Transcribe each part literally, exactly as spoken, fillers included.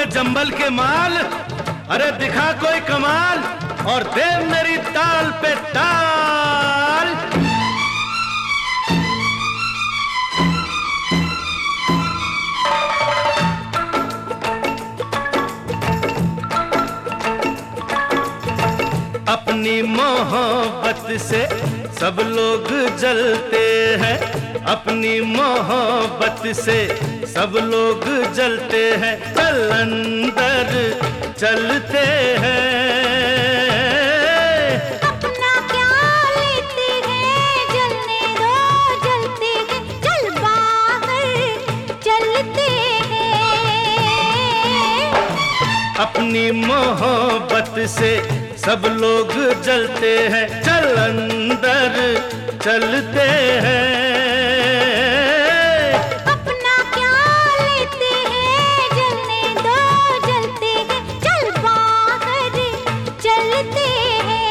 Jumble के माल, अरे दिखा कोई कमाल और दे मेरी ताल पे ताल। अपनी मोहब्बत से सब लोग जलते हैं, अपनी मोहब्बत से सब लोग जलते हैं, चल अंदर चलते हैं। अपना क्या लेते हैं, जलने दो जलते हैं, चल बाहर चलते हैं। अपनी मोहब्बत से सब लोग जलते हैं, चल अंदर चलते हैं। अपना क्या लेते हैं, जलने दो जलते हैं, चल बाहर चलते हैं।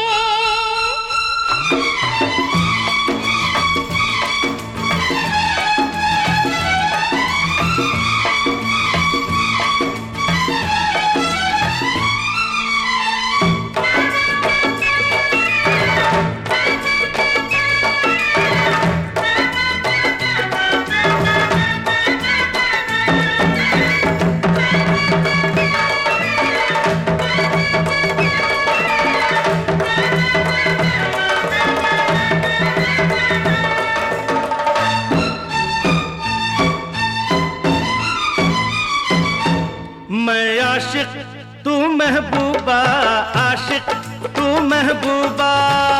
मैं आशिक तू महबूबा, आशिक तू महबूबा।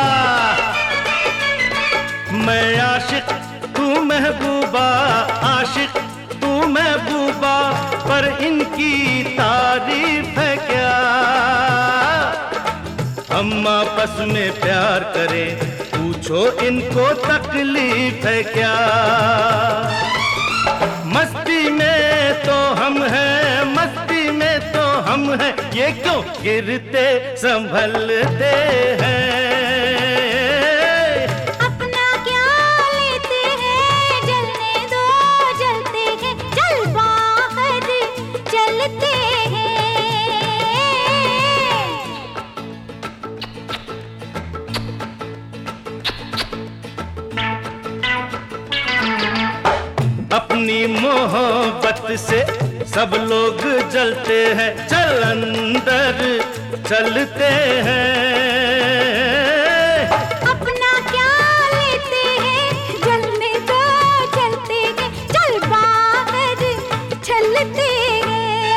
मैं आशिक तू महबूबा, आशिक तू महबूबा, पर इनकी तारीफ है क्या? हम आपस में प्यार करें, पूछो इनको तकलीफ है क्या? मस्ती में तो हम हैं, मस्ती में तो हम हैं, ये क्यों गिरते संभलते हैं? अपना क्या लेते हैं, जलने दो जलते हैं, चल बाहर चलते हैं। अपनी मोहब्बत से सब लोग जलते हैं, चल अंदर चलते हैं। अपना क्या लेते हैं, जलने दो जलते हैं, चल बाहर चलते हैं।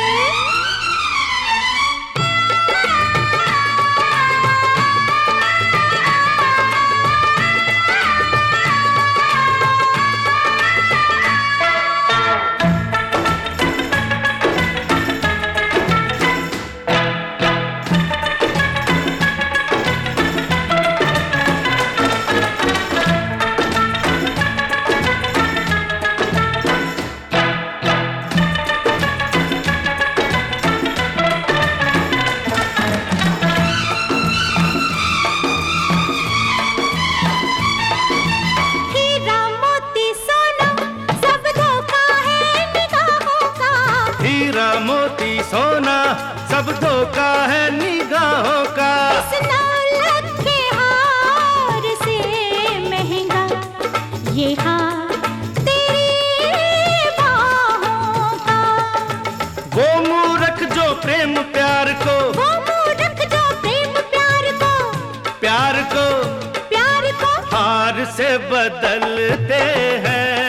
हीरा मोती सोना सब धोखा है निगाहों का, हीरा मोती सोना सब धोखा है निगाहों का। इस दौलत के हार से महंगा ये हार तेरी बाहों का। वो मूर्ख जो प्रेम प्यार को, वो मूर्ख जो प्रेम प्यार को, प्यार को प्यार को हार से बदलते हैं।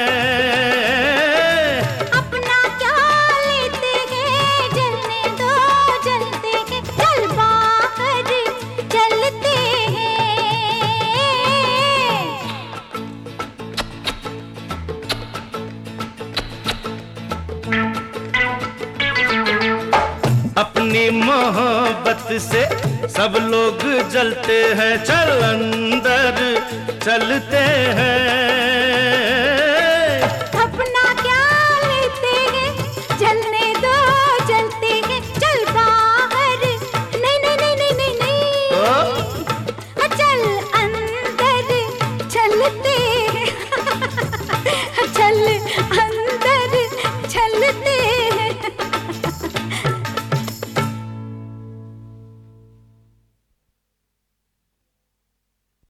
अपना क्या लेते हैं, जलने दो जलते हैं, चल बाहर चलते हैं। अपनी मोहब्बत से सब लोग जलते हैं, चल अंदर चलते हैं। अपना क्या लेते हैं, जलने दो जलते हैं, चल बाहर नहीं नहीं नहीं नहीं नहीं नहीं ओ? चल अंदर चलते हैं। चल अंदर